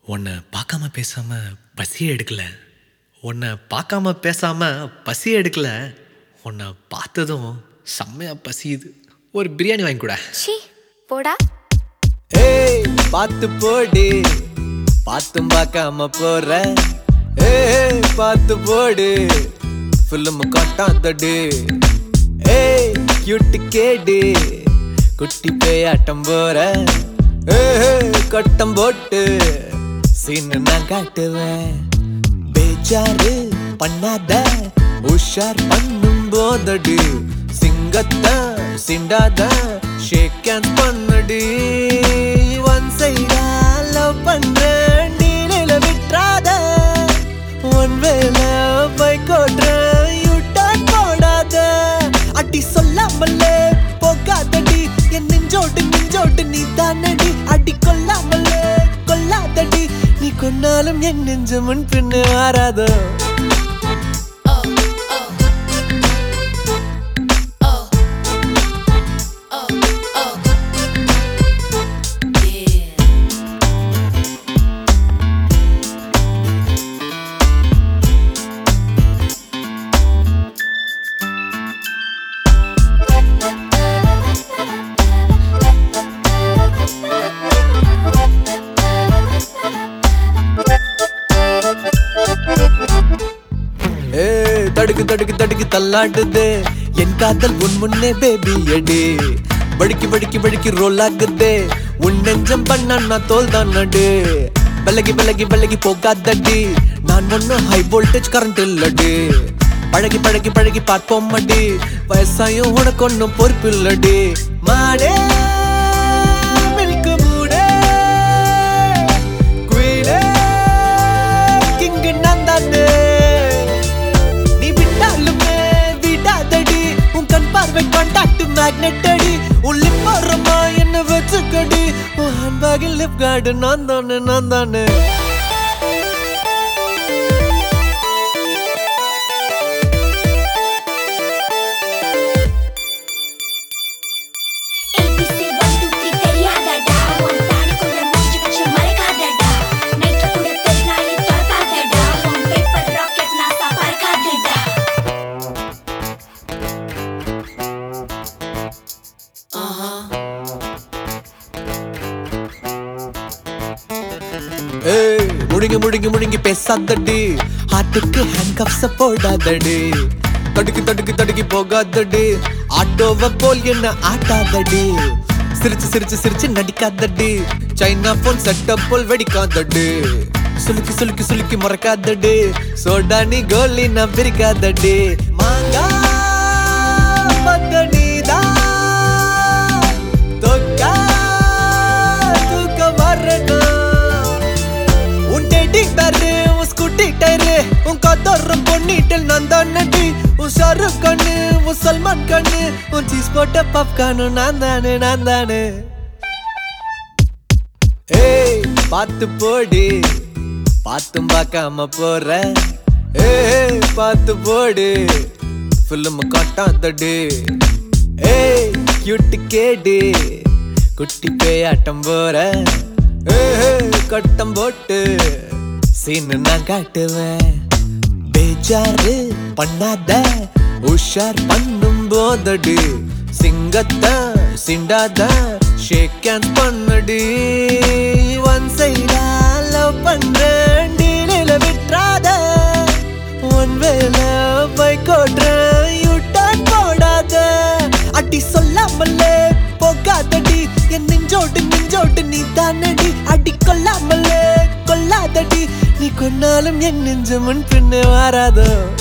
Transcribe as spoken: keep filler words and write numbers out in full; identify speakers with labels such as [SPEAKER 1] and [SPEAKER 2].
[SPEAKER 1] உன்னை பார்க்காம பேசாம பசியே எடுக்கல. உன்னை பார்க்காம பேசாம பசியே எடுக்கல. உன்னை பார்த்ததும் செம்மையா பசியுது. ஒரு பிரியாணி வாங்கி கூட.
[SPEAKER 2] சி போடா.
[SPEAKER 3] ஏய் பாத்து போடு, பாத்தும் பார்க்காம போற. ஏய் பாத்து போடு, ஃபிலிம் காட்டாதடு. ஏய் கியூட் கேடு, குட்டி பேயாட்டம் போற. ஏய் கட்டம் போட்டு சீனு நான் காட்டுவேன். பேஜாரு பண்ணாத, உஷார் பண்ணும் போதடு. சிங்கத்த சிண்டாத, ஷேக் ஹேண்ட் பண்ணடி. ஒன் சைடா லவ் பண்றேன், டீலில விட்றாத. ஒன் வேல பைக் ஓட்டுறேன், யூ டர்ன் போடாத. அடி சொல்லாமலே போகாதடி, என் நெஞ்சோட்டு நெஞ்சோட்டு நீ தானடி. அடி கொல்லாமலே கொல்லாதடி, நீ கொன்னாலும் என் நெஞ்சு முன் பின்னு மாறாதோ. தடுக்கு தடுக்கு தடுக்கு தள்ளாடுது என் காதல் உன் முன்னே பேபி அடி. வடிக்கி வடிக்கி வடிக்கி ரோல் ஆகுது உன் நெஞ்சம் பண்ண நான் தோல் தான் நடு. விலகி விலகி விலகி போகாதடி, நான் ஒன்னும் ஹை வோல்டேஜ் கரண்ட் இல்லடி. பழகி பழகி பழகி பார்ப்போம் அடி, வயசாயும் உனக்கு ஒன்னும் பொறுப்பு இல்லடி. மாடே மில்கு மூடே, குயிலே கிங்கு நான் தானே. கான்டாக்ட் மேக்னெட் அடி, உன் லிப் ஓரமா என்ன வச்சுக்கடி. உன் ஹேண்ட்பேக்கில் லிப் கார்டு நான் தானே நான் தானே. ஏய் முழுங்கி முழுங்கி முழுங்கி பேசாதடி, ஹார்ட்டுக்கு ஹேண்ட் கப்ஸ் போடாதடி. தடுக்கி தடுக்கி தடுக்கி போகாதடி, ஆட்டோவ போல் என்ன ஆட்டாதடி. சிரிச்சு சிரிச்சு சிரிச்சு நடிக்காதடி, சைனா போன் செட்டப் போல் வெடிக்காதடி. சுலுக்கி சுலுக்கி சுலுக்கி மறக்காதடி, சோடா நீ கோலி நான் பிரிக்காதடி. மாங்கா மதனிதா தொக்கா தூக்க வரணும். உன் ஸ்கூட்டி டயரு, உன் கதோரம் பொன்னிட்டல் நான் தானடி. உன் ஷாருக் கண்ணு, உன் சல்மான் கண்ணு, உன் சீஸ் போட்ட பாப்கார்னு நான் தானே நான் தானே. ஏய் பாத்து போடு, பாத்தும் பார்க்காம போற. ஏய் பாத்து போடு, ஃபிலிம் காட்டாதடு. ஏய் கியூட் கேடு, குட்டி பேயாட்டம் போற. ஏய் கட்டம் போட்டு சீனு நான் காட்டுவேன். பேஜாரு பண்ணாத, உஷார் பண்ணும் போதடு. சிங்கத்த சிண்டாத, ஷேக் ஹேண்ட் பண்ணடி. ஒன் சைடா லவ் பண்றேன், டீலில விட்றாத. ஒன் வேல பைக் ஓட்டுறேன், யூ டர்ன் போடாத. அடி சொல்லாமலே போகாதடி, என் நெஞ்சோட்டு நெஞ்சோட்டு நீ தானடி. அடி கொல்லாமலே கொல்லாதடி, நீ கொன்னாலும் என் நெஞ்சு முன் பின்னு மாறாதோ.